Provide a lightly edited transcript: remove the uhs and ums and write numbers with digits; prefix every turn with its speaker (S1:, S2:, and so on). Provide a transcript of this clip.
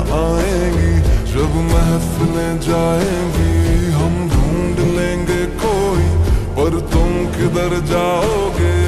S1: आएंगी, जब महफिलें जाएंगी हम ढूंढ लेंगे कोई, पर तुम किधर जाओगे।